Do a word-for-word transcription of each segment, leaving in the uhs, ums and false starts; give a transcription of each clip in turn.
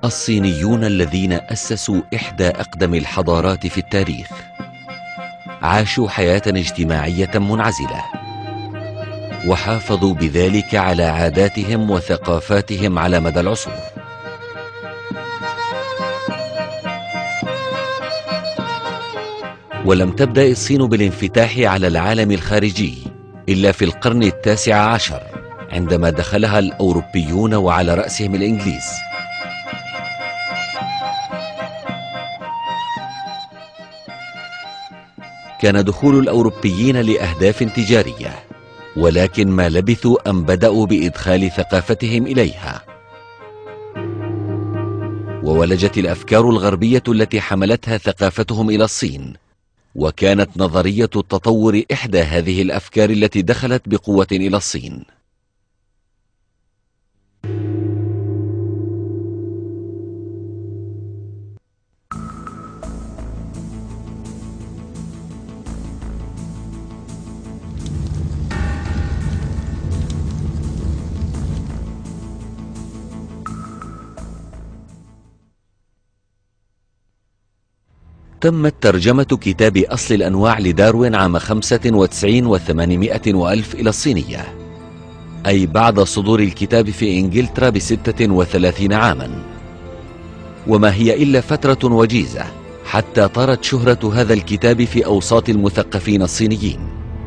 الصينيون الذين أسسوا إحدى أقدم الحضارات في التاريخ عاشوا حياة اجتماعية منعزلة، وحافظوا بذلك على عاداتهم وثقافاتهم على مدى العصور. ولم تبدأ الصين بالانفتاح على العالم الخارجي إلا في القرن التاسع عشر، عندما دخلها الأوروبيون وعلى رأسهم الإنجليز. كان دخول الأوروبيين لأهداف تجارية، ولكن ما لبثوا أن بدأوا بإدخال ثقافتهم إليها، وولجت الأفكار الغربية التي حملتها ثقافتهم إلى الصين، وكانت نظرية التطور إحدى هذه الأفكار التي دخلت بقوة إلى الصين. تمت ترجمة كتاب أصل الأنواع لداروين عام خمسة وتسعين وثمانمائة وألف إلى الصينية، أي بعد صدور الكتاب في إنجلترا بستة وثلاثين عاما، وما هي إلا فترة وجيزة حتى طارت شهرة هذا الكتاب في أوساط المثقفين الصينيين.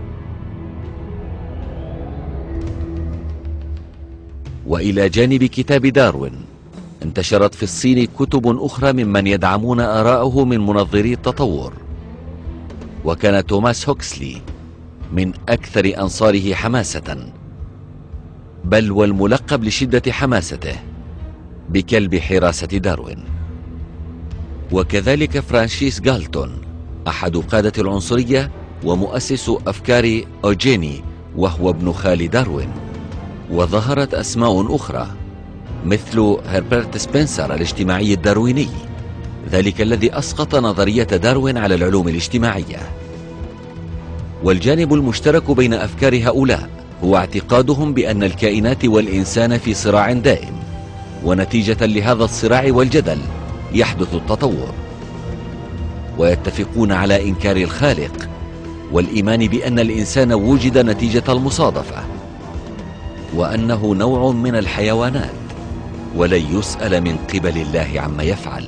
وإلى جانب كتاب داروين انتشرت في الصين كتب أخرى ممن يدعمون آراءه من منظري التطور، وكان توماس هوكسلي من أكثر أنصاره حماسة، بل والملقب لشدة حماسته بكلب حراسة داروين. وكذلك فرانسيس غالتون، أحد قادة العنصرية ومؤسس أفكار أوجيني، وهو ابن خال داروين. وظهرت أسماء أخرى مثل هربرت سبنسر الاجتماعي الدارويني، ذلك الذي أسقط نظرية داروين على العلوم الاجتماعية. والجانب المشترك بين أفكار هؤلاء هو اعتقادهم بأن الكائنات والإنسان في صراع دائم، ونتيجة لهذا الصراع والجدل يحدث التطور. ويتفقون على إنكار الخالق والإيمان بأن الإنسان وجد نتيجة المصادفة، وأنه نوع من الحيوانات ولن يسأل من قبل الله عما يفعل.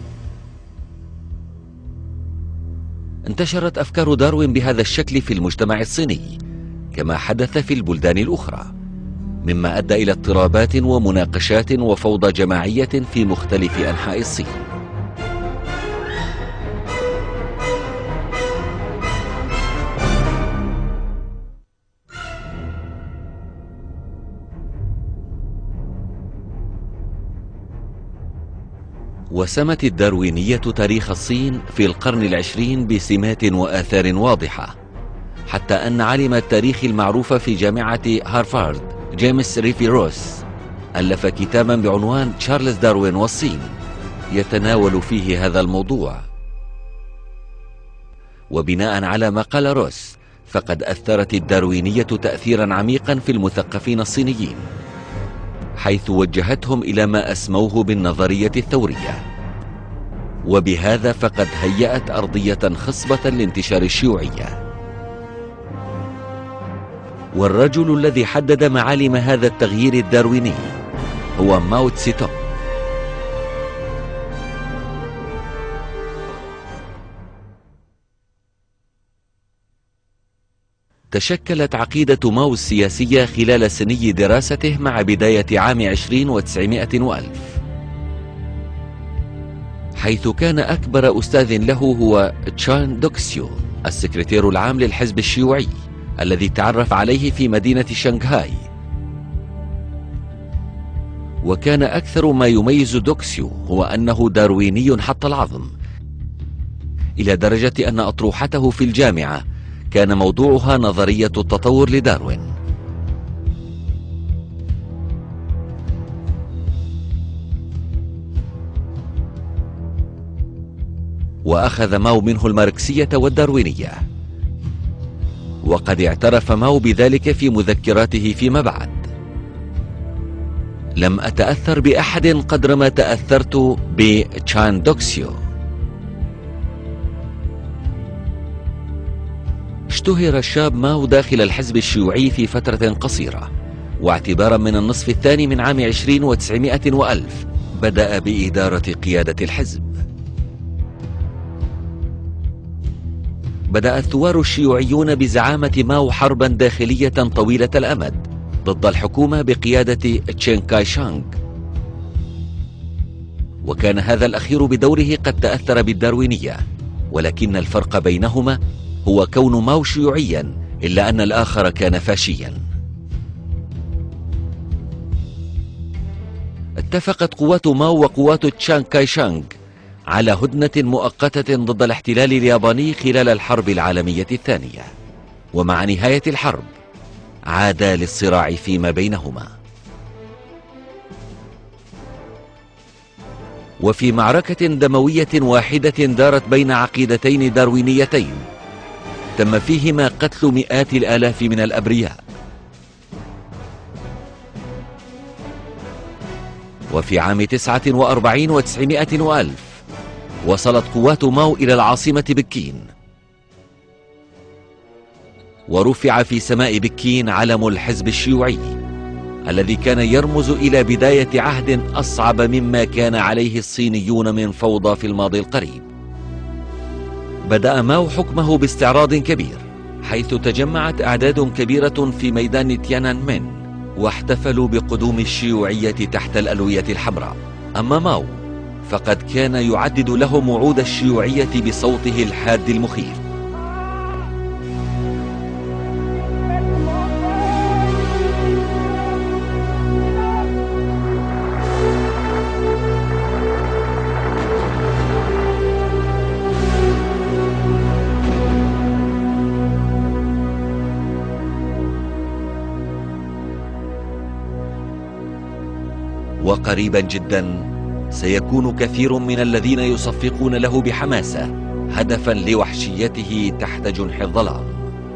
انتشرت أفكار داروين بهذا الشكل في المجتمع الصيني كما حدث في البلدان الأخرى، مما أدى إلى اضطرابات ومناقشات وفوضى جماعية في مختلف أنحاء الصين. وسمت الداروينية تاريخ الصين في القرن العشرين بسمات وآثار واضحة، حتى أن عالم التاريخ المعروف في جامعة هارفارد جيمس ريفي روس ألف كتابا بعنوان تشارلز داروين والصين، يتناول فيه هذا الموضوع. وبناء على ما قال روس، فقد أثرت الداروينية تأثيرا عميقا في المثقفين الصينيين، حيث وجهتهم إلى ما أسموه بالنظرية الثورية، وبهذا فقد هيأت أرضية خصبة لانتشار الشيوعية. والرجل الذي حدد معالم هذا التغيير الدارويني هو ماو تسي تونغ. تشكلت عقيدة ماو السياسية خلال سني دراسته مع بداية عام عشرين وتسعمائة وألف، حيث كان أكبر أستاذ له هو تشان دوكسيو، السكرتير العام للحزب الشيوعي الذي تعرف عليه في مدينة شنغهاي. وكان أكثر ما يميز دوكسيو هو أنه دارويني حتى العظم، إلى درجة أن أطروحته في الجامعة كان موضوعها نظرية التطور لداروين. وأخذ ماو منه الماركسية والداروينية، وقد اعترف ماو بذلك في مذكراته فيما بعد. لم أتأثر بأحد قدر ما تأثرت بتشان دوكسيو. اشتهر الشاب ماو داخل الحزب الشيوعي في فترة قصيرة، واعتبارا من النصف الثاني من عام عشرين وتسعمائة وألف بدأ بإدارة قيادة الحزب. بدأ الثوار الشيوعيون بزعامة ماو حربا داخلية طويلة الأمد ضد الحكومة بقيادة تشين كاي شانغ، وكان هذا الأخير بدوره قد تأثر بالداروينية، ولكن الفرق بينهما هو كون ماو شيوعيا إلا أن الآخر كان فاشيا. اتفقت قوات ماو وقوات تشان كاي شانغ على هدنة مؤقتة ضد الاحتلال الياباني خلال الحرب العالمية الثانية، ومع نهاية الحرب عادا للصراع فيما بينهما. وفي معركة دموية واحدة دارت بين عقيدتين داروينيتين تم فيهما قتل مئات الآلاف من الأبرياء. وفي عام تسعة وأربعين وتسعمائة وألف وصلت قوات ماو إلى العاصمة بكين، ورفع في سماء بكين علم الحزب الشيوعي الذي كان يرمز إلى بداية عهد أصعب مما كان عليه الصينيون من فوضى في الماضي القريب. بدأ ماو حكمه باستعراض كبير، حيث تجمعت أعداد كبيرة في ميدان تيانان مين واحتفلوا بقدوم الشيوعية تحت الألوية الحمراء. أما ماو فقد كان يعدد لهم وعود الشيوعية بصوته الحاد المخيف. وقريبا جدا سيكون كثير من الذين يصفقون له بحماسة هدفا لوحشيته تحت جنح الظلام.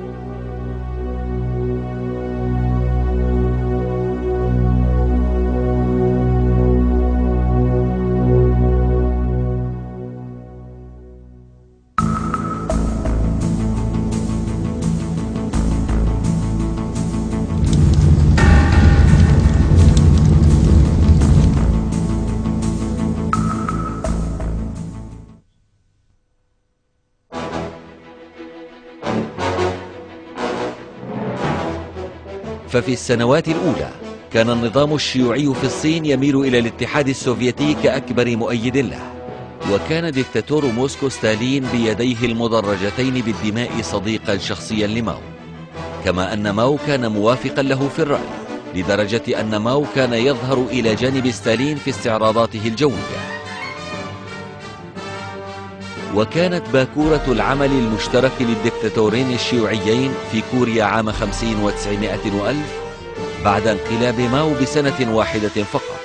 ففي السنوات الأولى كان النظام الشيوعي في الصين يميل إلى الاتحاد السوفيتي كأكبر مؤيد له، وكان ديكتاتور موسكو ستالين بيديه المدرجتين بالدماء صديقا شخصيا لماو، كما أن ماو كان موافقا له في الرأي، لدرجة أن ماو كان يظهر إلى جانب ستالين في استعراضاته الجوية. وكانت باكورة العمل المشترك للدكتاتورين الشيوعيين في كوريا عام خمسين وتسعمائة وألف بعد انقلاب ماو بسنة واحدة فقط.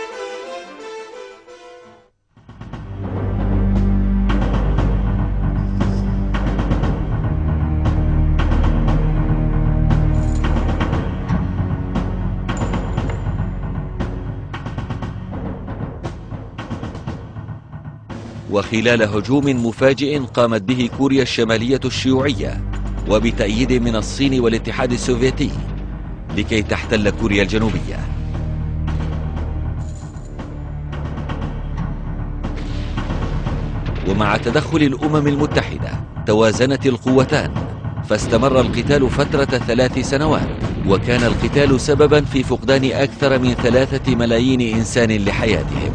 وخلال هجوم مفاجئ قامت به كوريا الشمالية الشيوعية وبتأييد من الصين والاتحاد السوفيتي لكي تحتل كوريا الجنوبية. ومع تدخل الأمم المتحدة توازنت القوتان، فاستمر القتال فترة ثلاث سنوات، وكان القتال سببا في فقدان أكثر من ثلاثة ملايين إنسان لحياتهم.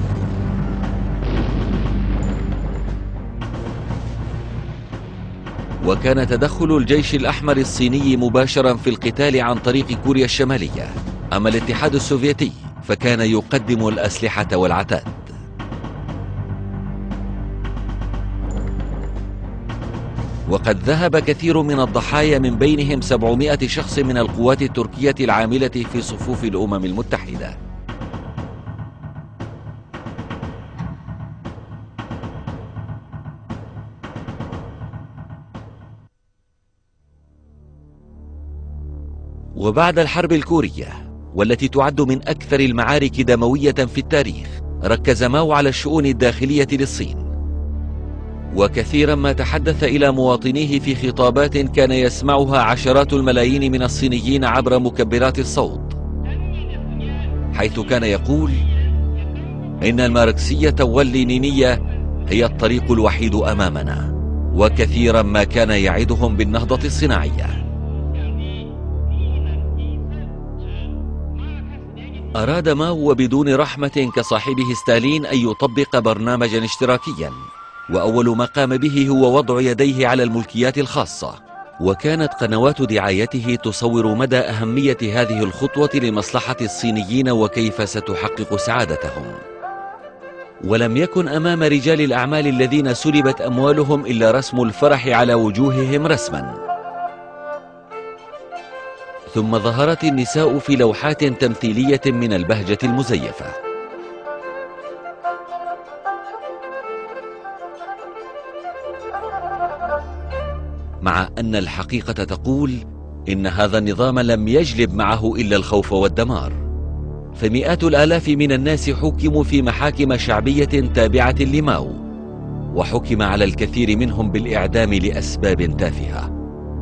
وكان تدخل الجيش الأحمر الصيني مباشرا في القتال عن طريق كوريا الشمالية، أما الاتحاد السوفيتي فكان يقدم الأسلحة والعتاد. وقد ذهب كثير من الضحايا من بينهم سبعمائة شخص من القوات التركية العاملة في صفوف الأمم المتحدة. وبعد الحرب الكورية والتي تعد من أكثر المعارك دموية في التاريخ، ركز ماو على الشؤون الداخلية للصين، وكثيرا ما تحدث إلى مواطنيه في خطابات كان يسمعها عشرات الملايين من الصينيين عبر مكبرات الصوت، حيث كان يقول إن الماركسية واللينينية هي الطريق الوحيد أمامنا، وكثيرا ما كان يعدهم بالنهضة الصناعية. أراد ماو وبدون رحمة كصاحبه ستالين أن يطبق برنامجا اشتراكيا، وأول ما قام به هو وضع يديه على الملكيات الخاصة، وكانت قنوات دعايته تصور مدى أهمية هذه الخطوة لمصلحة الصينيين وكيف ستحقق سعادتهم. ولم يكن أمام رجال الأعمال الذين سلبت أموالهم إلا رسم الفرح على وجوههم رسما. ثم ظهرت النساء في لوحات تمثيلية من البهجة المزيفة. مع أن الحقيقة تقول إن هذا النظام لم يجلب معه إلا الخوف والدمار، فمئات الآلاف من الناس حكموا في محاكم شعبية تابعة لماو، وحكم على الكثير منهم بالإعدام لأسباب تافهة.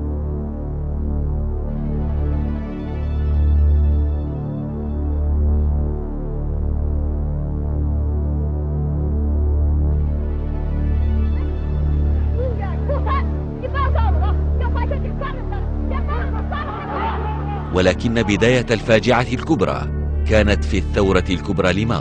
ولكن بداية الفاجعة الكبرى كانت في الثورة الكبرى لماو.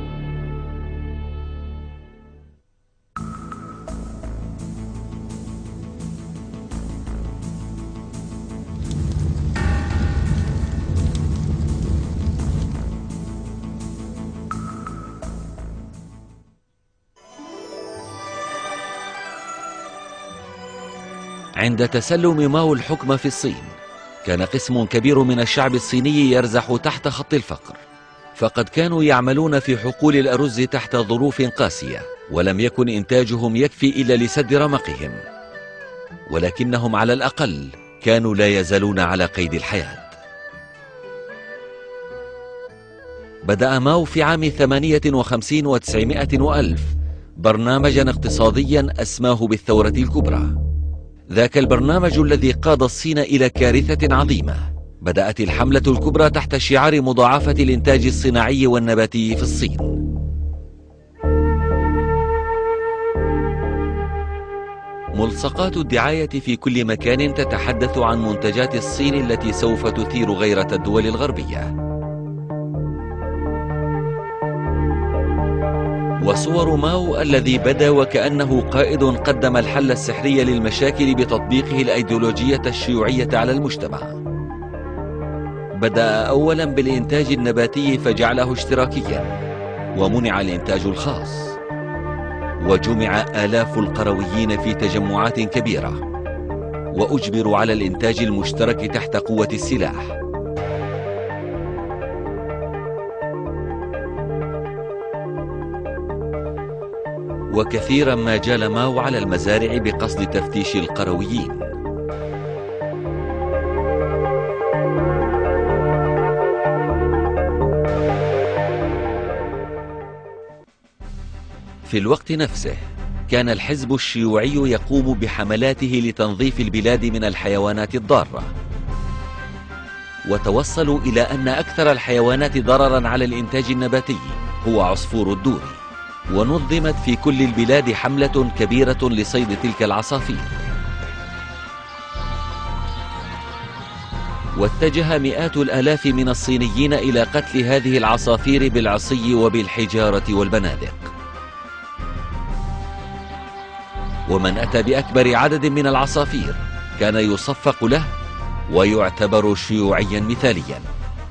عند تسلم ماو الحكم في الصين، كان قسم كبير من الشعب الصيني يرزح تحت خط الفقر، فقد كانوا يعملون في حقول الأرز تحت ظروف قاسية، ولم يكن إنتاجهم يكفي إلا لسد رمقهم، ولكنهم على الأقل كانوا لا يزالون على قيد الحياة. بدأ ماو في عام ثمانية وخمسين وتسعمائة وألف برنامجا اقتصاديا أسماه بالثورة الكبرى، ذاك البرنامج الذي قاد الصين إلى كارثة عظيمة. بدأت الحملة الكبرى تحت شعار مضاعفة الإنتاج الصناعي والنباتي في الصين. ملصقات الدعاية في كل مكان تتحدث عن منتجات الصين التي سوف تثير غيرة الدول الغربية، وصور ماو الذي بدا وكأنه قائد قدم الحل السحري للمشاكل بتطبيقه الأيديولوجية الشيوعية على المجتمع. بدأ أولا بالإنتاج النباتي فجعله اشتراكيا، ومنع الإنتاج الخاص، وجمع آلاف القرويين في تجمعات كبيرة، وأجبروا على الإنتاج المشترك تحت قوة السلاح. وكثيرا ما جال ماو على المزارع بقصد تفتيش القرويين. في الوقت نفسه كان الحزب الشيوعي يقوم بحملاته لتنظيف البلاد من الحيوانات الضارة، وتوصلوا إلى أن أكثر الحيوانات ضررا على الإنتاج النباتي هو عصفور الدوري، ونظمت في كل البلاد حملة كبيرة لصيد تلك العصافير. واتجه مئات الآلاف من الصينيين إلى قتل هذه العصافير بالعصي وبالحجارة والبنادق. ومن أتى بأكبر عدد من العصافير كان يصفق له ويعتبر شيوعيا مثاليا.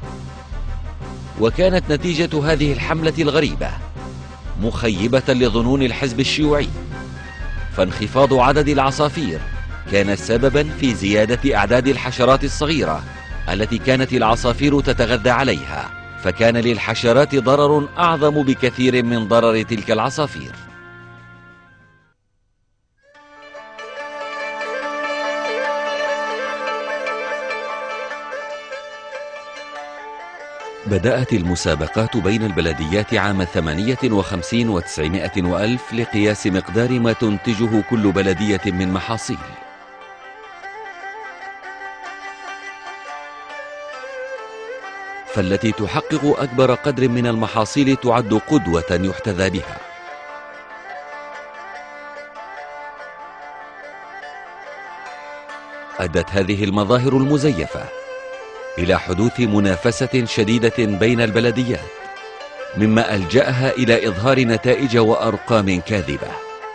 وكانت نتيجة هذه الحملة الغريبة مخيبة لظنون الحزب الشيوعي، فانخفاض عدد العصافير كان سببا في زيادة أعداد الحشرات الصغيرة التي كانت العصافير تتغذى عليها، فكان للحشرات ضرر أعظم بكثير من ضرر تلك العصافير. بدأت المسابقات بين البلديات عام ثمانية وخمسين وتسعمائة وألف لقياس مقدار ما تنتجه كل بلدية من محاصيل. فالتي تحقق أكبر قدر من المحاصيل تعد قدوة يحتذى بها. أدت هذه المظاهر المزيفة إلى حدوث منافسة شديدة بين البلديات، مما ألجأها إلى إظهار نتائج وأرقام كاذبة.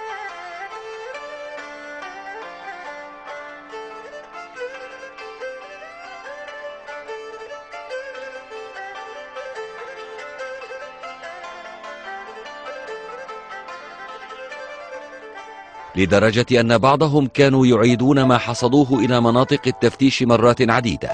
لدرجة أن بعضهم كانوا يعيدون ما حصدوه إلى مناطق التفتيش مرات عديدة.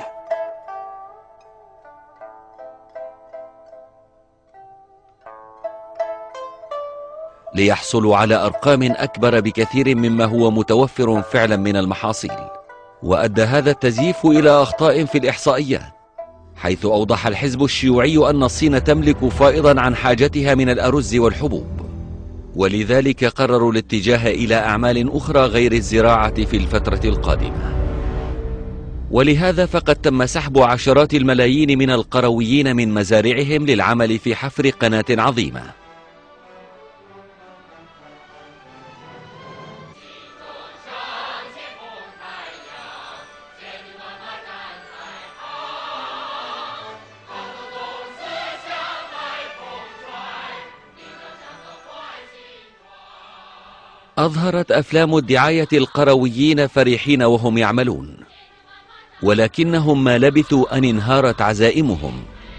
ليحصلوا على أرقام أكبر بكثير مما هو متوفر فعلا من المحاصيل. وأدى هذا التزييف إلى أخطاء في الإحصائيات، حيث أوضح الحزب الشيوعي أن الصين تملك فائضا عن حاجتها من الأرز والحبوب، ولذلك قرروا الاتجاه إلى أعمال أخرى غير الزراعة في الفترة القادمة. ولهذا فقد تم سحب عشرات الملايين من القرويين من مزارعهم للعمل في حفر قناة عظيمة. أظهرت أفلام الدعاية القرويين فرحين وهم يعملون، ولكنهم ما لبثوا أن انهارت عزائمهم.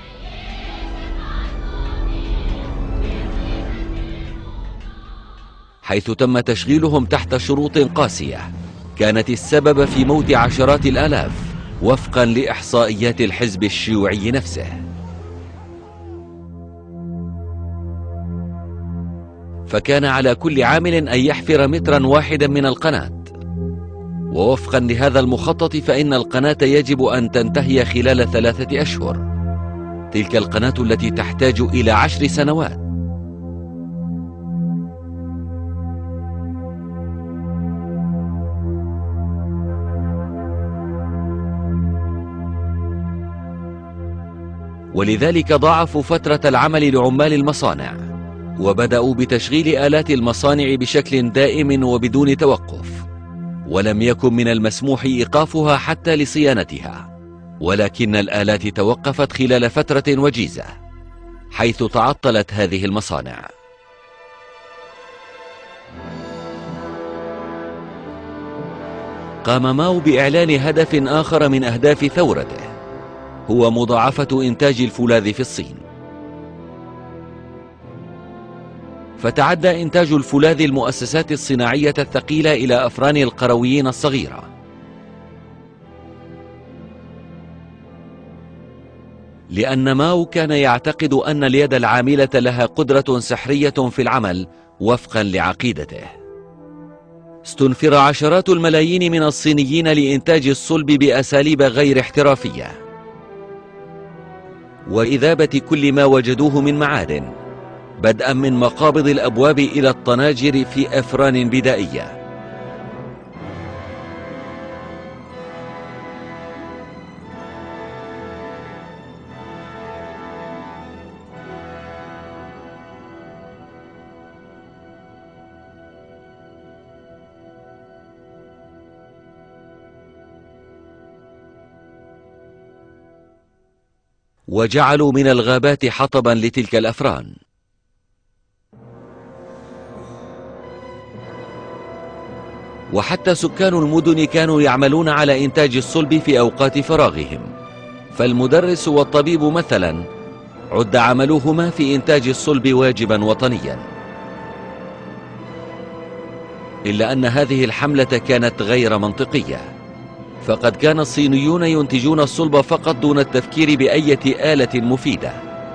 حيث تم تشغيلهم تحت شروط قاسية كانت السبب في موت عشرات الآلاف وفقا لإحصائيات الحزب الشيوعي نفسه. فكان على كل عامل أن يحفر مترا واحدا من القناة، ووفقا لهذا المخطط فإن القناة يجب أن تنتهي خلال ثلاثة أشهر، تلك القناة التي تحتاج إلى عشر سنوات. ولذلك ضاعفوا فترة العمل لعمال المصانع، وبدأوا بتشغيل آلات المصانع بشكل دائم وبدون توقف، ولم يكن من المسموح إيقافها حتى لصيانتها، ولكن الآلات توقفت خلال فترة وجيزة حيث تعطلت هذه المصانع. قام ماو بإعلان هدف آخر من أهداف ثورته، هو مضاعفة إنتاج الفولاذ في الصين. فتعدى إنتاج الفولاذ المؤسسات الصناعية الثقيلة إلى أفران القرويين الصغيرة، لأن ماو كان يعتقد أن اليد العاملة لها قدرة سحرية في العمل وفقا لعقيدته. استنفر عشرات الملايين من الصينيين لإنتاج الصلب بأساليب غير احترافية، وإذابة كل ما وجدوه من معادن، بدءا من مقابض الأبواب إلى الطناجر في أفران بدائية. وجعلوا من الغابات حطبا لتلك الأفران. وحتى سكان المدن كانوا يعملون على إنتاج الصلب في أوقات فراغهم، فالمدرس والطبيب مثلا عد عملهما في إنتاج الصلب واجبا وطنيا. إلا أن هذه الحملة كانت غير منطقية، فقد كان الصينيون ينتجون الصلب فقط دون التفكير بأية آلة مفيدة.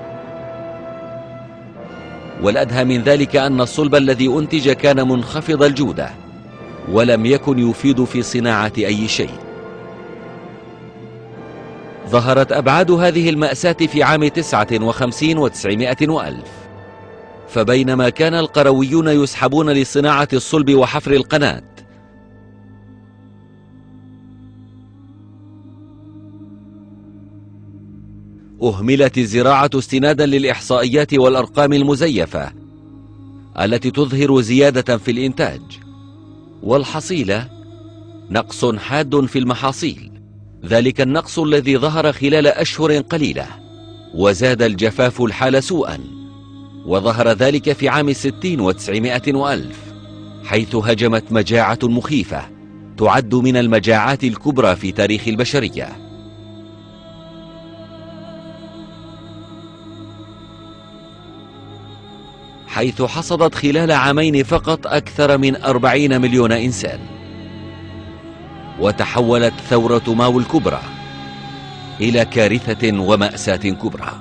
والأدهى من ذلك أن الصلب الذي أنتج كان منخفض الجودة ولم يكن يفيد في صناعة أي شيء. ظهرت أبعاد هذه المأساة في عام تسعة وخمسين وتسعمائة وألف، فبينما كان القرويون يسحبون لصناعة الصلب وحفر القناة، أهملت الزراعة استنادا للإحصائيات والأرقام المزيفة التي تظهر زيادة في الإنتاج، والحصيلة نقص حاد في المحاصيل، ذلك النقص الذي ظهر خلال أشهر قليلة، وزاد الجفاف الحال سوءا، وظهر ذلك في عام ستين وتسعمائة وألف، حيث هجمت مجاعة مخيفة تعد من المجاعات الكبرى في تاريخ البشرية. حيث حصدت خلال عامين فقط أكثر من أربعين مليون إنسان، وتحولت ثورة ماو الكبرى إلى كارثة ومأساة كبرى.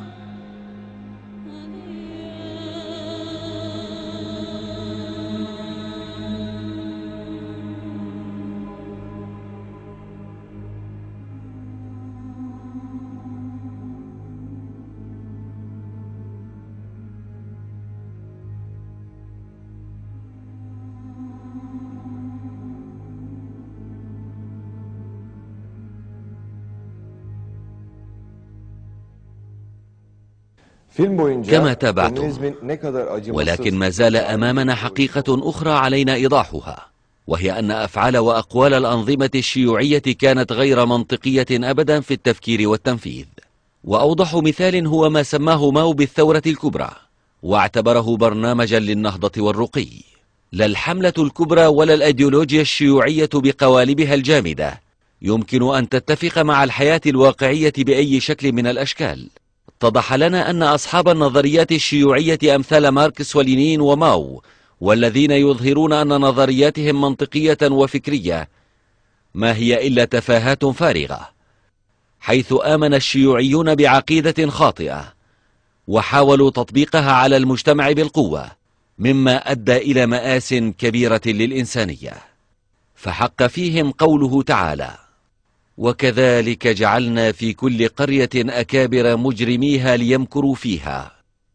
كما تابعتم، ولكن ما زال أمامنا حقيقة أخرى علينا إيضاحها، وهي أن أفعال وأقوال الأنظمة الشيوعية كانت غير منطقية أبدا في التفكير والتنفيذ. وأوضح مثال هو ما سماه ماو بالثورة الكبرى، واعتبره برنامجا للنهضة والرقي. لا الحملة الكبرى ولا الأيديولوجيا الشيوعية بقوالبها الجامدة يمكن أن تتفق مع الحياة الواقعية بأي شكل من الأشكال. اتضح لنا أن أصحاب النظريات الشيوعية أمثال ماركس ولينين وماو، والذين يظهرون أن نظرياتهم منطقية وفكرية، ما هي إلا تفاهات فارغة، حيث آمن الشيوعيون بعقيدة خاطئة وحاولوا تطبيقها على المجتمع بالقوة، مما أدى إلى مآس كبيرة للإنسانية. فحق فيهم قوله تعالى: وكذلك جعلنا في كل قرية أكابر مجرميها ليمكروا فيها.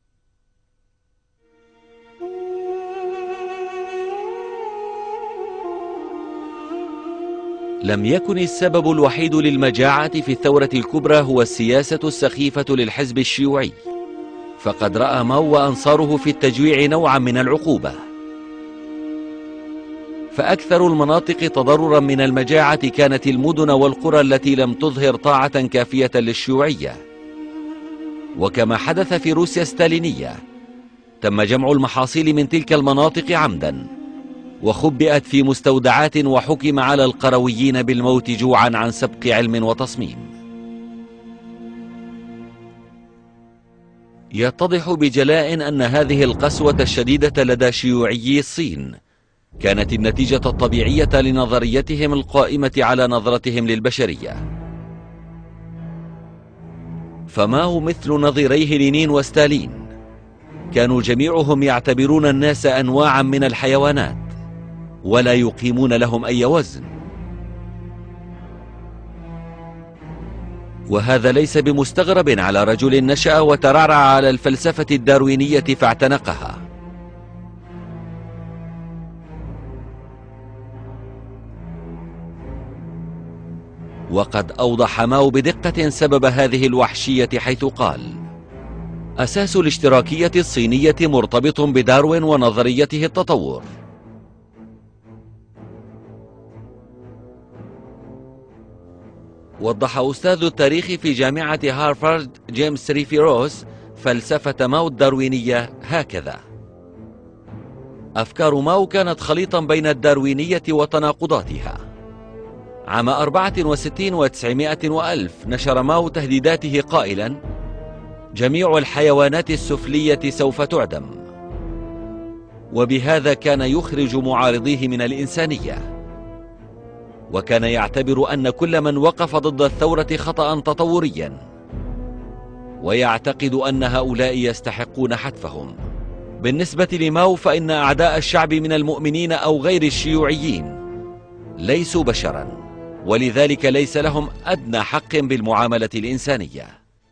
لم يكن السبب الوحيد للمجاعة في الثورة الكبرى هو السياسة السخيفة للحزب الشيوعي، فقد رأى ماو وأنصاره في التجويع نوعا من العقوبة، فأكثر المناطق تضررا من المجاعة كانت المدن والقرى التي لم تظهر طاعة كافية للشيوعية. وكما حدث في روسيا الستالينية، تم جمع المحاصيل من تلك المناطق عمدا، وخبئت في مستودعات، وحكم على القرويين بالموت جوعا عن سبق علم وتصميم. يتضح بجلاء أن هذه القسوة الشديدة لدى شيوعيي الصين كانت النتيجة الطبيعية لنظريتهم القائمة على نظرتهم للبشرية. فماو مثل نظيريه لينين وستالين كانوا جميعهم يعتبرون الناس أنواعا من الحيوانات، ولا يقيمون لهم أي وزن. وهذا ليس بمستغرب على رجل نشأ وترعرع على الفلسفة الداروينية فاعتنقها. وقد أوضح ماو بدقة سبب هذه الوحشية، حيث قال: أساس الاشتراكية الصينية مرتبط بداروين ونظريته التطور. وضح أستاذ التاريخ في جامعة هارفارد جيمس ريفي روس فلسفة ماو الداروينية هكذا: أفكار ماو كانت خليطا بين الداروينية وتناقضاتها. عام أربعة وستين وتسعمائة وألف نشر ماو تهديداته قائلا: جميع الحيوانات السفلية سوف تعدم. وبهذا كان يخرج معارضيه من الإنسانية، وكان يعتبر أن كل من وقف ضد الثورة خطأ تطوريا، ويعتقد أن هؤلاء يستحقون حتفهم. بالنسبة لماو فإن أعداء الشعب من المؤمنين أو غير الشيوعيين ليسوا بشرا، ولذلك ليس لهم أدنى حق بالمعاملة الإنسانية.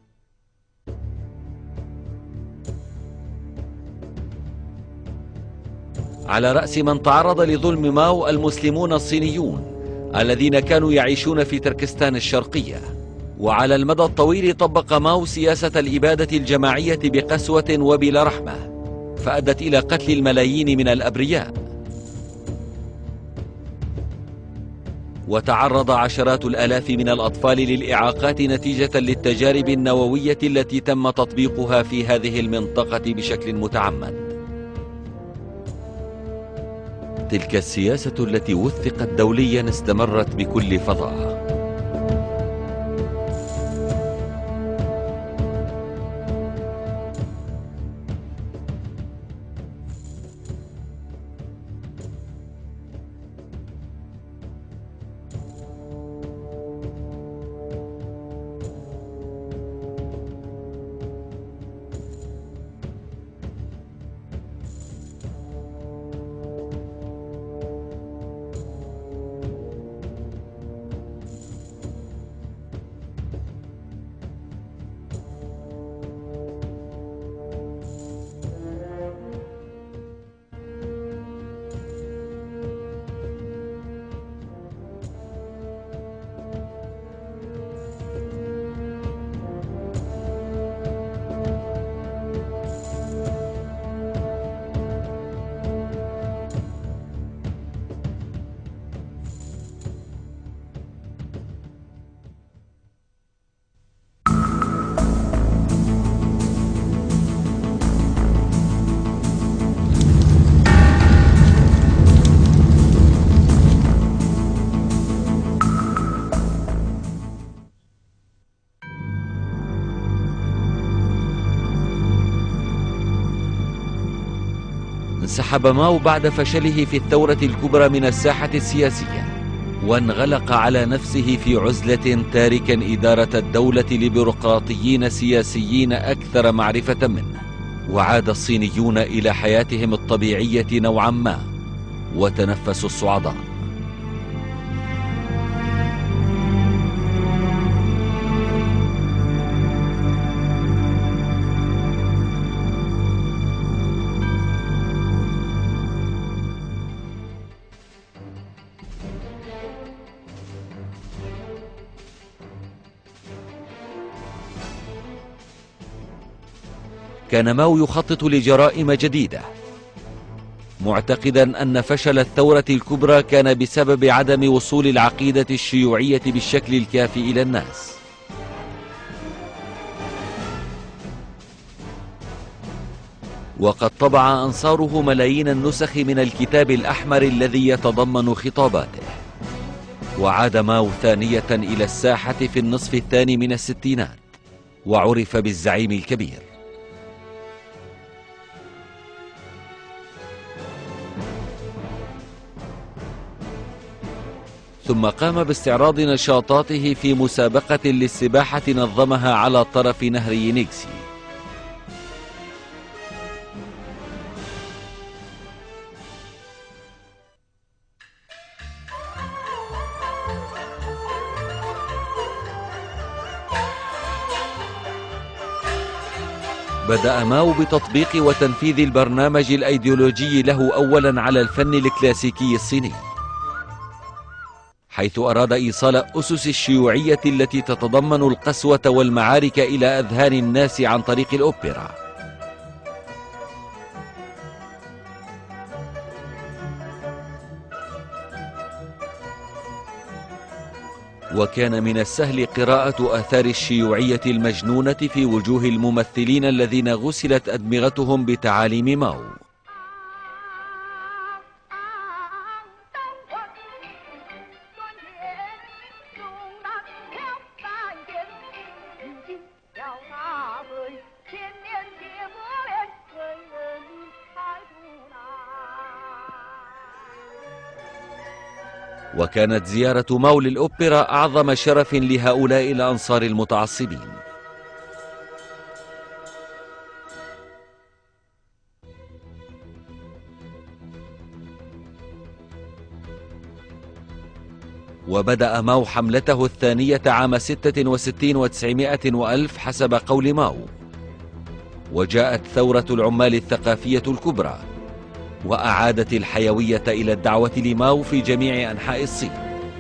على رأس من تعرض لظلم ماو المسلمون الصينيون الذين كانوا يعيشون في تركستان الشرقية. وعلى المدى الطويل طبق ماو سياسة الإبادة الجماعية بقسوة وبلا رحمة، فأدت إلى قتل الملايين من الأبرياء. وتعرض عشرات الآلاف من الأطفال للإعاقات نتيجة للتجارب النووية التي تم تطبيقها في هذه المنطقة بشكل متعمد. تلك السياسة التي وثقت دوليا استمرت بكل فظاعة. انسحب ماو بعد فشله في الثورة الكبرى من الساحة السياسية، وانغلق على نفسه في عزلة تاركا إدارة الدولة لبيروقراطيين سياسيين أكثر معرفة منه. وعاد الصينيون إلى حياتهم الطبيعية نوعا ما، وتنفسوا الصعداء. كان ماو يخطط لجرائم جديدة، معتقدا أن فشل الثورة الكبرى كان بسبب عدم وصول العقيدة الشيوعية بالشكل الكافي إلى الناس. وقد طبع أنصاره ملايين النسخ من الكتاب الأحمر الذي يتضمن خطاباته. وعاد ماو ثانية إلى الساحة في النصف الثاني من الستينات، وعرف بالزعيم الكبير. ثم قام باستعراض نشاطاته في مسابقة للسباحة نظمها على طرف نهر ينيكسي. بدأ ماو بتطبيق وتنفيذ البرنامج الأيديولوجي له أولا على الفن الكلاسيكي الصيني، حيث أراد إيصال أسس الشيوعية التي تتضمن القسوة والمعارك إلى أذهان الناس عن طريق الأوبرا. وكان من السهل قراءة آثار الشيوعية المجنونة في وجوه الممثلين الذين غسلت أدمغتهم بتعاليم ماو. وكانت زيارة ماو للأوبرا أعظم شرف لهؤلاء الأنصار المتعصبين. وبدأ ماو حملته الثانية عام ستة وستين وتسعمائة وألف حسب قول ماو، وجاءت ثورة العمال الثقافية الكبرى وأعادت الحيوية إلى الدعوة لماو في جميع أنحاء الصين.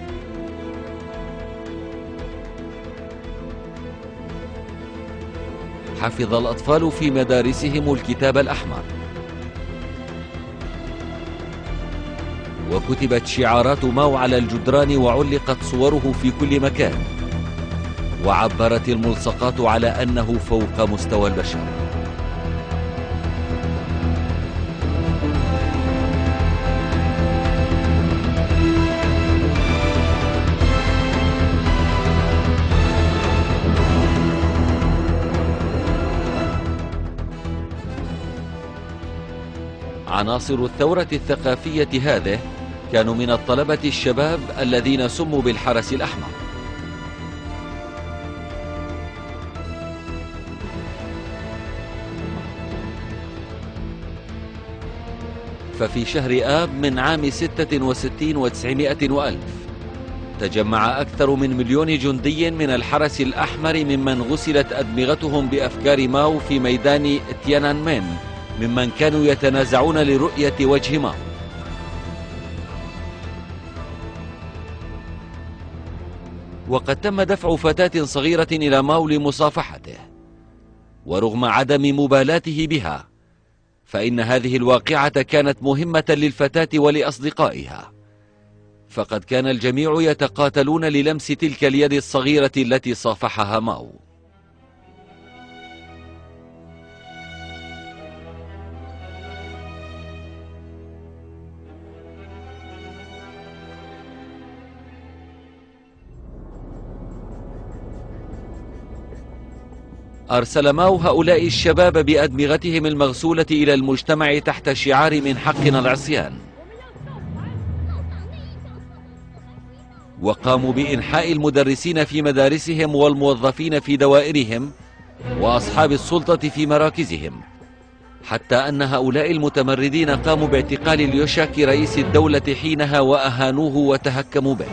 حفظ الأطفال في مدارسهم الكتاب الأحمر، وكتبت شعارات ماو على الجدران وعلقت صوره في كل مكان، وعبرت الملصقات على أنه فوق مستوى البشر. عناصر الثورة الثقافية هذه كانوا من الطلبة الشباب الذين سموا بالحرس الأحمر. ففي شهر آب من عام ستة وستين وتسعمائة وألف تجمع أكثر من مليون جندي من الحرس الأحمر ممن غسلت أدمغتهم بأفكار ماو في ميدان تيانانمين، ممن كانوا يتنازعون لرؤية وجه ماو. وقد تم دفع فتاة صغيرة إلى ماو لمصافحته، ورغم عدم مبالاته بها فإن هذه الواقعة كانت مهمة للفتاة ولأصدقائها، فقد كان الجميع يتقاتلون للمس تلك اليد الصغيرة التي صافحها ماو. أرسل ماو هؤلاء الشباب بأدمغتهم المغسولة إلى المجتمع تحت شعار من حقنا العصيان، وقاموا بإنحاء المدرسين في مدارسهم والموظفين في دوائرهم وأصحاب السلطة في مراكزهم، حتى أن هؤلاء المتمردين قاموا باعتقال اليوشاكي رئيس الدولة حينها وأهانوه وتهكموا به.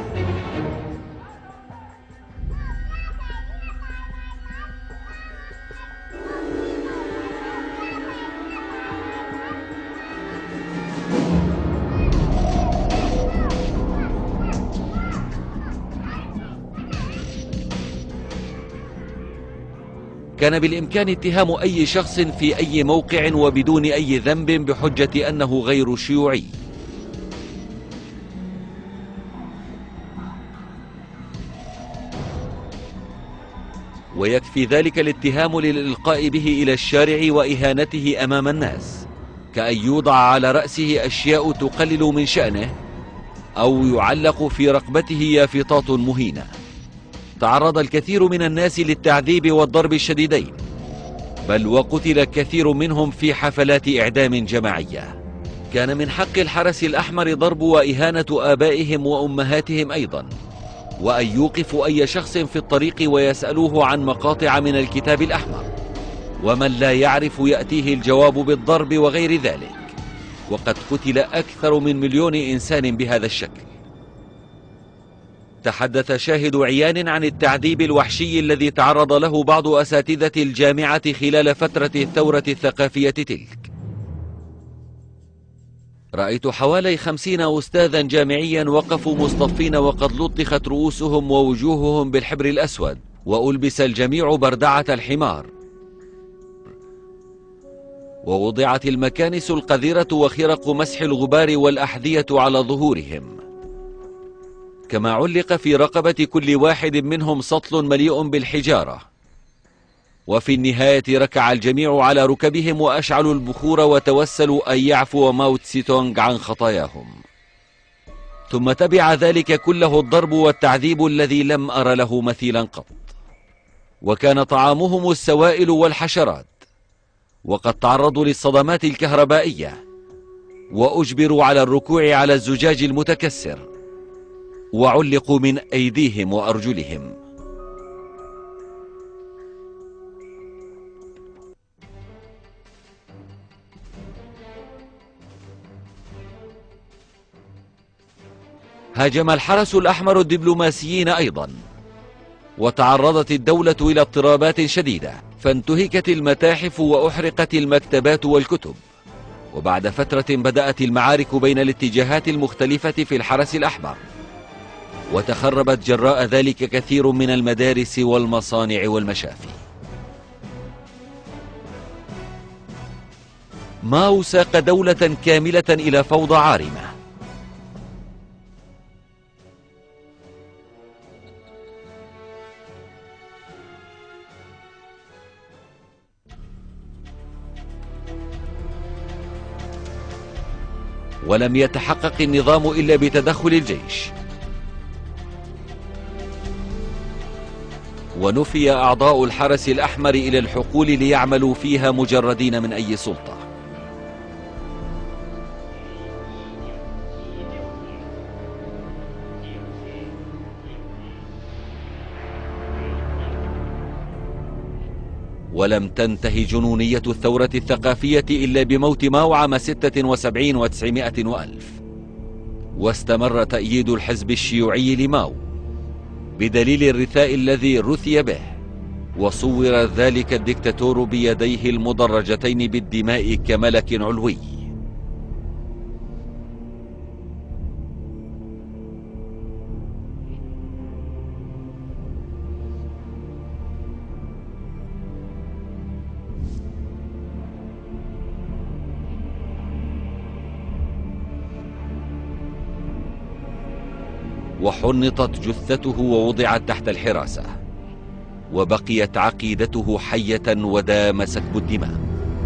كان بالإمكان اتهام أي شخص في أي موقع وبدون أي ذنب بحجة أنه غير شيوعي، ويكفي ذلك الاتهام للإلقاء به إلى الشارع وإهانته أمام الناس، كأن يوضع على رأسه أشياء تقلل من شأنه أو يعلق في رقبته يافطات مهينة. تعرض الكثير من الناس للتعذيب والضرب الشديدين، بل وقتل كثير منهم في حفلات إعدام جماعية. كان من حق الحرس الأحمر ضرب وإهانة آبائهم وأمهاتهم أيضا، وأن يوقفوا أي شخص في الطريق ويسألوه عن مقاطع من الكتاب الأحمر، ومن لا يعرف يأتيه الجواب بالضرب وغير ذلك. وقد قتل أكثر من مليون إنسان بهذا الشكل. تحدث شاهد عيان عن التعذيب الوحشي الذي تعرض له بعض أساتذة الجامعة خلال فترة الثورة الثقافية تلك. رأيت حوالي خمسين أستاذا جامعيا وقفوا مصطفين وقد لطخت رؤوسهم ووجوههم بالحبر الأسود، وألبس الجميع بردعة الحمار، ووضعت المكانس القذرة وخرق مسح الغبار والأحذية على ظهورهم، كما علق في رقبة كل واحد منهم سطل مليء بالحجارة. وفي النهاية ركع الجميع على ركبهم وأشعلوا البخور وتوسلوا أن يعفو ماو تسي تونغ عن خطاياهم. ثم تبع ذلك كله الضرب والتعذيب الذي لم أر له مثيلا قط. وكان طعامهم السوائل والحشرات، وقد تعرضوا للصدمات الكهربائية، وأجبروا على الركوع على الزجاج المتكسر، وعلقوا من أيديهم وأرجلهم. هاجم الحرس الأحمر الدبلوماسيين أيضا، وتعرضت الدولة إلى اضطرابات شديدة، فانتهكت المتاحف وأحرقت المكتبات والكتب. وبعد فترة بدأت المعارك بين الاتجاهات المختلفة في الحرس الأحمر، وتخربت جراء ذلك كثير من المدارس والمصانع والمشافي. ماو ساق دولة كاملة إلى فوضى عارمة. ولم يتحقق النظام إلا بتدخل الجيش، ونفي أعضاء الحرس الأحمر إلى الحقول ليعملوا فيها مجردين من أي سلطة. ولم تنتهي جنونية الثورة الثقافية إلا بموت ماو عام ستة وسبعين وتسعمائة وألف، واستمر تأييد الحزب الشيوعي لماو بدليل الرثاء الذي رثي به، وصور ذلك الدكتاتور بيديه المدرجتين بالدماء كملك علوي. وحنطت جثته ووضعت تحت الحراسة، وبقيت عقيدته حية ودام سكب الدماء.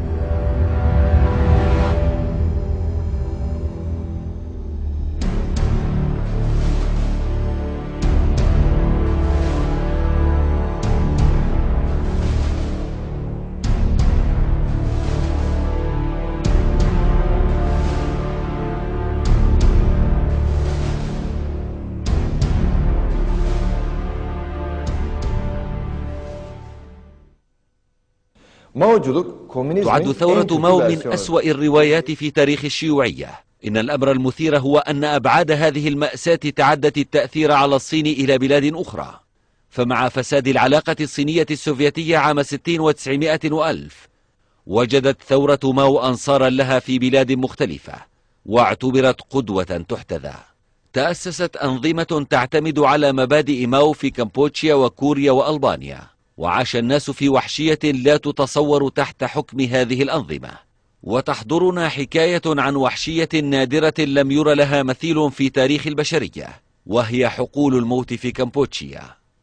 تعد ثورة ماو من أسوأ الروايات في تاريخ الشيوعية. إن الأمر المثير هو أن أبعاد هذه المأساة تعدت التأثير على الصين إلى بلاد أخرى. فمع فساد العلاقة الصينية السوفيتية عام ستين وتسعمائة وألف، وجدت ثورة ماو أنصارا لها في بلاد مختلفة، واعتبرت قدوة تحتذى. تأسست أنظمة تعتمد على مبادئ ماو في كمبوديا وكوريا وألبانيا، وعاش الناس في وحشية لا تتصور تحت حكم هذه الأنظمة. وتحضرنا حكاية عن وحشية نادرة لم ير لها مثيل في تاريخ البشرية، وهي حقول الموت في كمبوديا.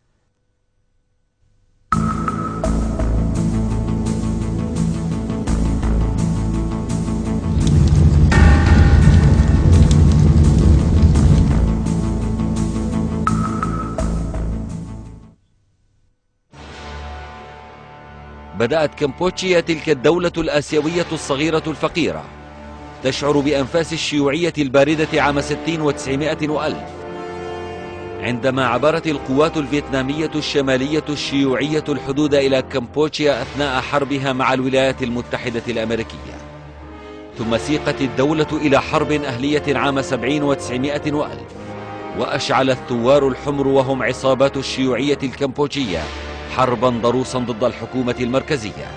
بدأت كمبوديا تلك الدولة الآسيوية الصغيرة الفقيرة تشعر بأنفاس الشيوعية الباردة عام ستين وتسعمائة وألف، عندما عبرت القوات الفيتنامية الشمالية الشيوعية الحدود إلى كمبوديا أثناء حربها مع الولايات المتحدة الأمريكية. ثم سيقت الدولة إلى حرب أهلية عام سبعين وتسعمائة وألف، وأشعل الثوار الحمر وهم عصابات الشيوعية الكمبودية حربا ضروسا ضد الحكومة المركزية.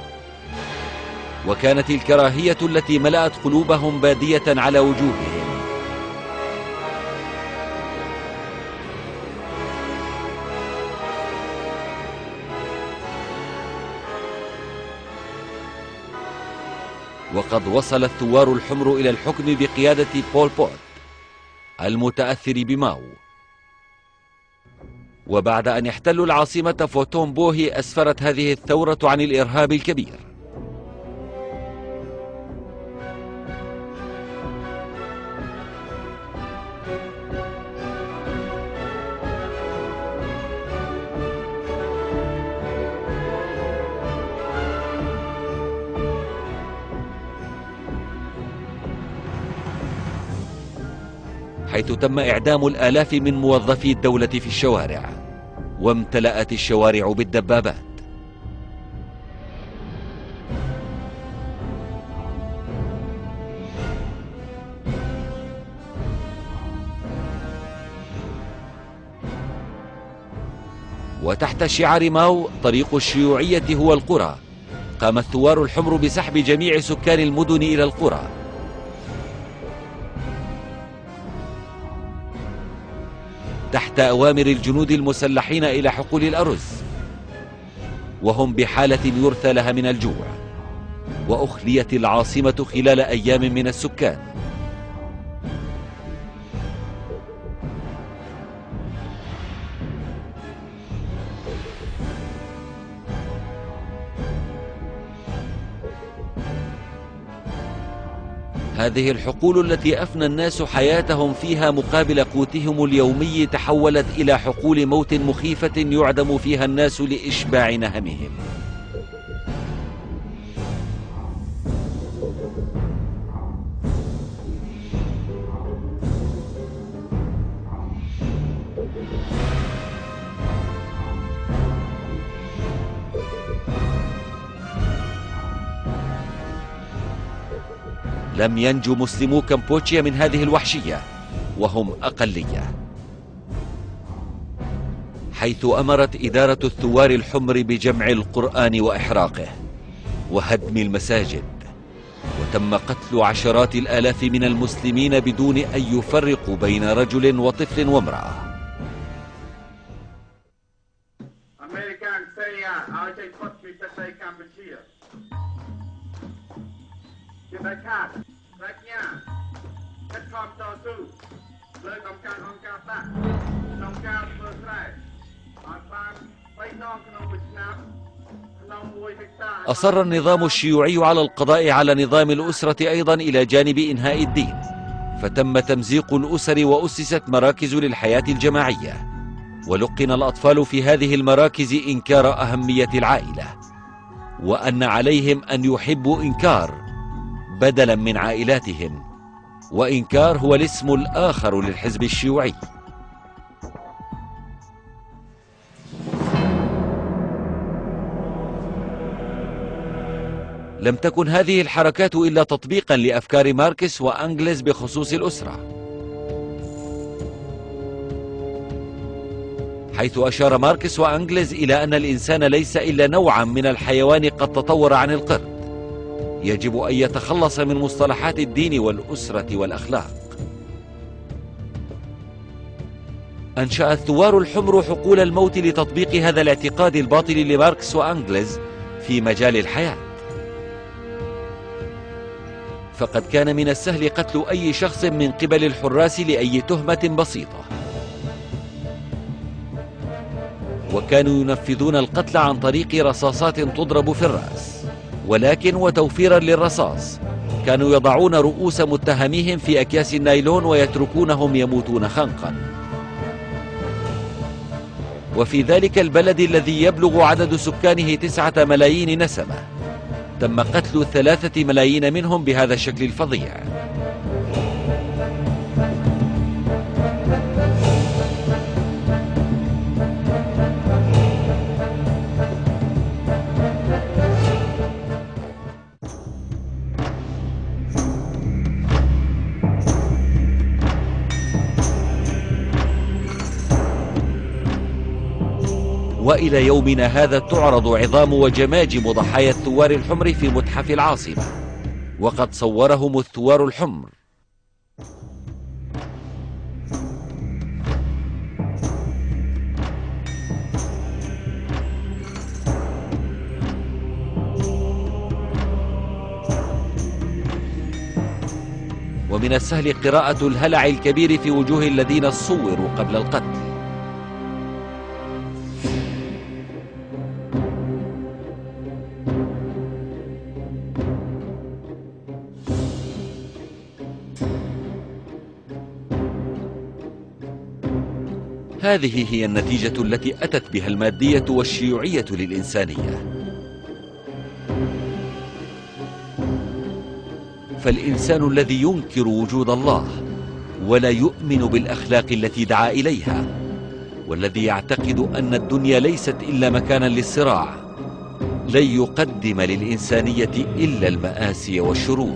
وكانت الكراهية التي ملأت قلوبهم بادية على وجوههم. وقد وصل الثوار الحمر إلى الحكم بقيادة بول بوت المتأثر بماو. وبعد أن احتلوا العاصمة فوتومبوهي، أسفرت هذه الثورة عن الإرهاب الكبير. حيث تم إعدام الآلاف من موظفي الدولة في الشوارع، وامتلأت الشوارع بالدبابات. وتحت شعار ماو طريق الشيوعية هو القرى، قام الثوار الحمر بسحب جميع سكان المدن إلى القرى. تحت أوامر الجنود المسلحين إلى حقول الأرز، وهم بحالة يرثى لها من الجوع، وأخليت العاصمة خلال أيام من السكان. هذه الحقول التي أفنى الناس حياتهم فيها مقابل قوتهم اليومي تحولت إلى حقول موت مخيفة يعدم فيها الناس لإشباع نهمهم. لم ينجو مسلمو كمبوديا من هذه الوحشية، وهم أقلية، حيث أمرت إدارة الثوار الحمر بجمع القرآن وإحراقه وهدم المساجد، وتم قتل عشرات الآلاف من المسلمين بدون أن يفرقوا بين رجل وطفل وامرأة. أصر النظام الشيوعي على القضاء على نظام الأسرة أيضا إلى جانب إنهاء الدين، فتم تمزيق الأسر وأسست مراكز للحياة الجماعية، ولقن الأطفال في هذه المراكز إنكار أهمية العائلة، وأن عليهم أن يحبوا إنكار بدلا من عائلاتهم، وإنكار هو الاسم الآخر للحزب الشيوعي. لم تكن هذه الحركات إلا تطبيقا لأفكار ماركس وأنجلز بخصوص الأسرة، حيث أشار ماركس وأنجلز إلى أن الإنسان ليس إلا نوعا من الحيوان قد تطور عن القرد، يجب أن يتخلص من مصطلحات الدين والأسرة والأخلاق. أنشأ الثوار الحمر حقول الموت لتطبيق هذا الاعتقاد الباطل لماركس وأنجلز في مجال الحياة، فقد كان من السهل قتل أي شخص من قبل الحراس لأي تهمة بسيطة، وكانوا ينفذون القتل عن طريق رصاصات تضرب في الرأس، ولكن وتوفيرا للرصاص كانوا يضعون رؤوس متهميهم في أكياس النايلون ويتركونهم يموتون خنقا. وفي ذلك البلد الذي يبلغ عدد سكانه تسعة ملايين نسمة تم قتل ثلاثة ملايين منهم بهذا الشكل الفظيع. وإلى يومنا هذا تعرض عظام وجماجم ضحايا الثوار الحمر في متحف العاصمة، وقد صورهم الثوار الحمر. ومن السهل قراءة الهلع الكبير في وجوه الذين صوروا قبل القتل. هذه هي النتيجة التي أتت بها المادية والشيوعية للإنسانية. فالإنسان الذي ينكر وجود الله ولا يؤمن بالأخلاق التي دعا إليها، والذي يعتقد أن الدنيا ليست إلا مكانا للصراع، لن يقدم للإنسانية إلا المآسي والشرور.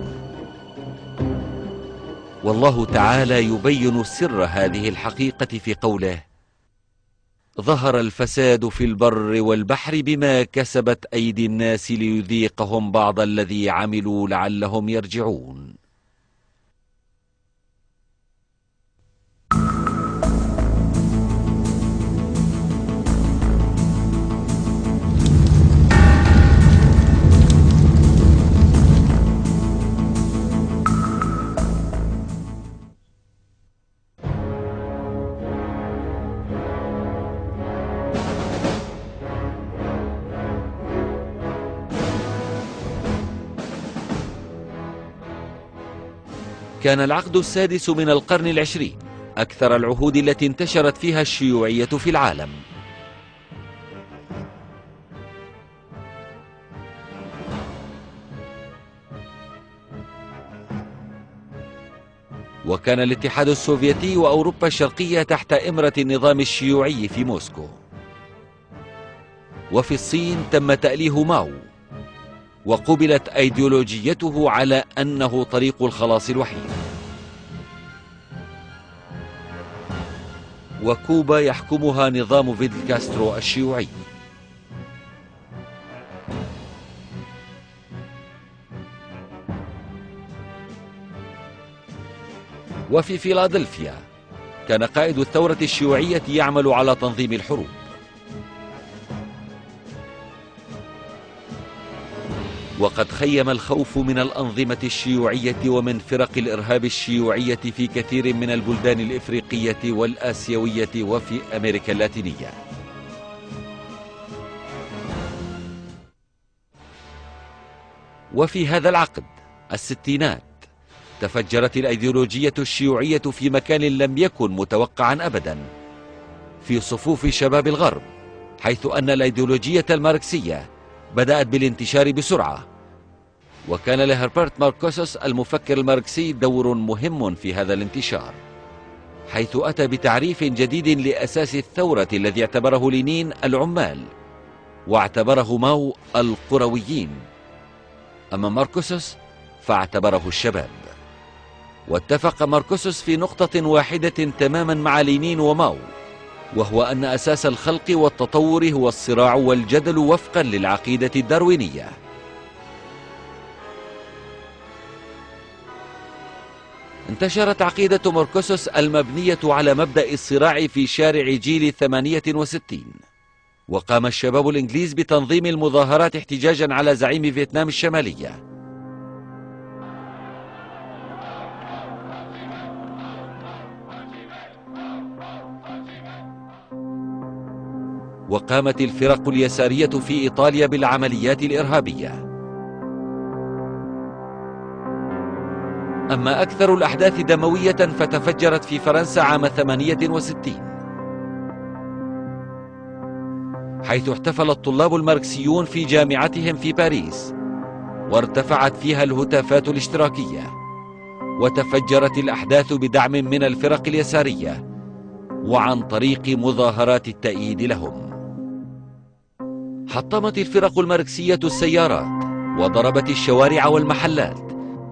والله تعالى يبين سر هذه الحقيقة في قوله: ظهر الفساد في البر والبحر بما كسبت أيدي الناس ليذيقهم بعض الذي عملوا لعلهم يرجعون. كان العقد السادس من القرن العشرين أكثر العهود التي انتشرت فيها الشيوعية في العالم. وكان الاتحاد السوفيتي وأوروبا الشرقية تحت إمرة النظام الشيوعي في موسكو. وفي الصين تم تأليه ماو، وقبلت أيديولوجيته على أنه طريق الخلاص الوحيد. وكوبا يحكمها نظام فيدل كاسترو الشيوعي. وفي فيلادلفيا كان قائد الثورة الشيوعية يعمل على تنظيم الحروب. وقد خيم الخوف من الأنظمة الشيوعية ومن فرق الإرهاب الشيوعية في كثير من البلدان الإفريقية والآسيوية وفي أمريكا اللاتينية. وفي هذا العقد الستينات تفجرت الأيديولوجية الشيوعية في مكان لم يكن متوقعا أبدا، في صفوف شباب الغرب، حيث أن الأيديولوجية الماركسية بدأت بالانتشار بسرعة. وكان لهربرت ماركوسوس المفكر الماركسي دور مهم في هذا الانتشار، حيث أتى بتعريف جديد لأساس الثورة الذي اعتبره لينين العمال واعتبره ماو القرويين، أما ماركوسوس فاعتبره الشباب. واتفق ماركوسوس في نقطة واحدة تماما مع لينين وماو، وهو أن أساس الخلق والتطور هو الصراع والجدل وفقا للعقيدة الداروينية. انتشرت عقيدة ماركوسوس المبنية على مبدأ الصراع في شارع جيل ثمانية وستين، وقام الشباب الإنجليز بتنظيم المظاهرات احتجاجا على زعيم فيتنام الشمالية. وقامت الفرق اليسارية في إيطاليا بالعمليات الإرهابية. أما أكثر الأحداث دموية فتفجرت في فرنسا عام ثمانية وستين، حيث احتفل الطلاب الماركسيون في جامعتهم في باريس، وارتفعت فيها الهتافات الاشتراكية، وتفجرت الأحداث بدعم من الفرق اليسارية وعن طريق مظاهرات التأييد لهم. حطمت الفرق الماركسية السيارات وضربت الشوارع والمحلات،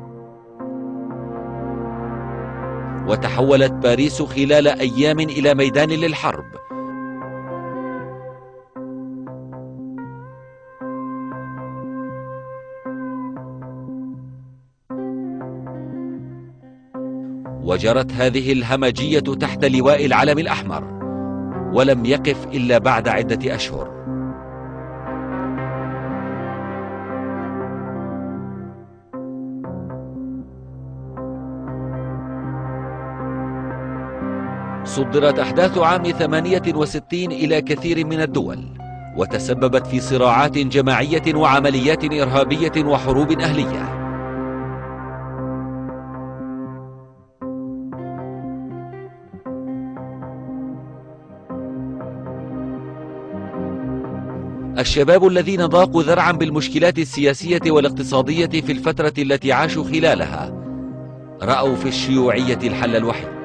وتحولت باريس خلال أيام إلى ميدان للحرب. وجرت هذه الهمجية تحت لواء العلم الأحمر، ولم يقف إلا بعد عدة أشهر. صدرت أحداث عام ثمانية وستين إلى كثير من الدول، وتسببت في صراعات جماعية وعمليات إرهابية وحروب أهلية. الشباب الذين ضاقوا ذرعا بالمشكلات السياسية والاقتصادية في الفترة التي عاشوا خلالها رأوا في الشيوعية الحل الوحيد.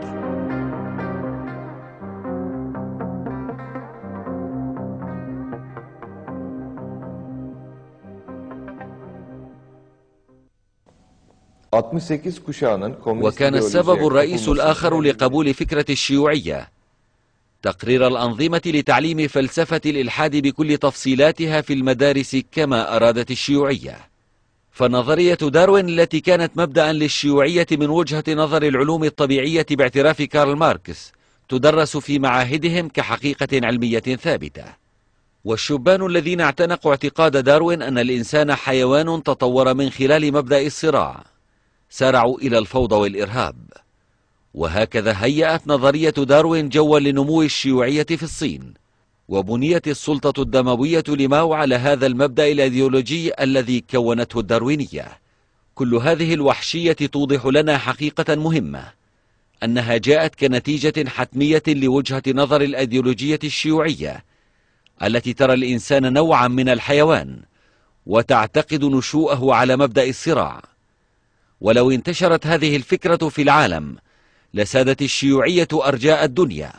وكان السبب الرئيس الآخر لقبول فكرة الشيوعية تقرير الأنظمة لتعليم فلسفة الإلحاد بكل تفصيلاتها في المدارس كما أرادت الشيوعية. فنظرية داروين التي كانت مبدأ للشيوعية من وجهة نظر العلوم الطبيعية باعتراف كارل ماركس تدرس في معاهدهم كحقيقة علمية ثابتة. والشبان الذين اعتنقوا اعتقاد داروين أن الإنسان حيوان تطور من خلال مبدأ الصراع سارعوا إلى الفوضى والإرهاب. وهكذا هيأت نظرية داروين جوا لنمو الشيوعية في الصين، وبنيت السلطة الدموية لماو على هذا المبدأ الأيديولوجي الذي كونته الداروينية. كل هذه الوحشية توضح لنا حقيقة مهمة، أنها جاءت كنتيجة حتمية لوجهة نظر الأيديولوجية الشيوعية التي ترى الإنسان نوعا من الحيوان وتعتقد نشوءه على مبدأ الصراع. ولو انتشرت هذه الفكرة في العالم لسادت الشيوعية أرجاء الدنيا،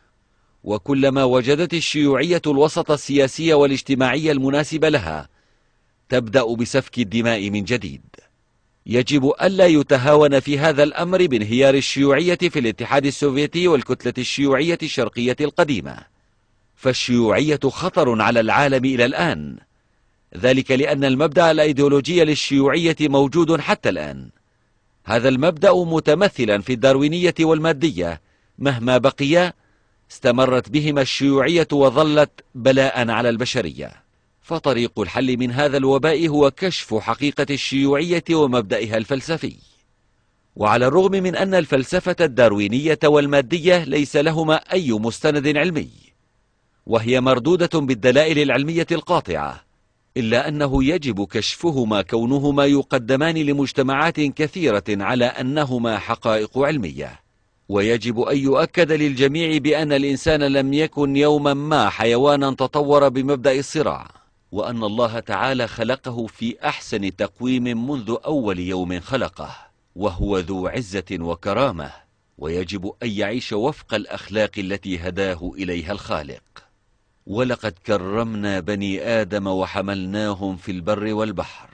وكلما وجدت الشيوعية الوسط السياسي والاجتماعي المناسب لها تبدأ بسفك الدماء من جديد. يجب ألا يتهاون في هذا الأمر بانهيار الشيوعية في الاتحاد السوفيتي والكتلة الشيوعية الشرقية القديمة، فالشيوعية خطر على العالم إلى الآن، ذلك لأن المبدأ الأيديولوجي للشيوعية موجود حتى الآن. هذا المبدأ متمثلا في الداروينية والمادية، مهما بقيا استمرت بهما الشيوعية وظلت بلاء على البشرية. فطريق الحل من هذا الوباء هو كشف حقيقة الشيوعية ومبدأها الفلسفي. وعلى الرغم من أن الفلسفة الداروينية والمادية ليس لهما أي مستند علمي، وهي مردودة بالدلائل العلمية القاطعة، إلا أنه يجب كشفهما كونهما يقدمان لمجتمعات كثيرة على أنهما حقائق علمية. ويجب أن يؤكد للجميع بأن الإنسان لم يكن يوما ما حيوانا تطور بمبدأ الصراع، وأن الله تعالى خلقه في أحسن تقويم منذ أول يوم خلقه، وهو ذو عزة وكرامة، ويجب أن يعيش وفق الأخلاق التي هداه إليها الخالق. ولقد كرمنا بني آدم وحملناهم في البر والبحر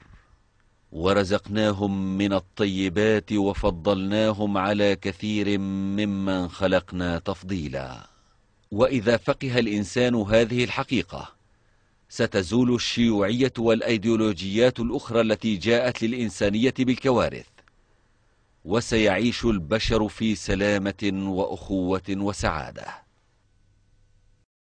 ورزقناهم من الطيبات وفضلناهم على كثير ممن خلقنا تفضيلا. وإذا فقه الإنسان هذه الحقيقة ستزول الشيوعية والأيديولوجيات الأخرى التي جاءت للإنسانية بالكوارث، وسيعيش البشر في سلامة وأخوة وسعادة.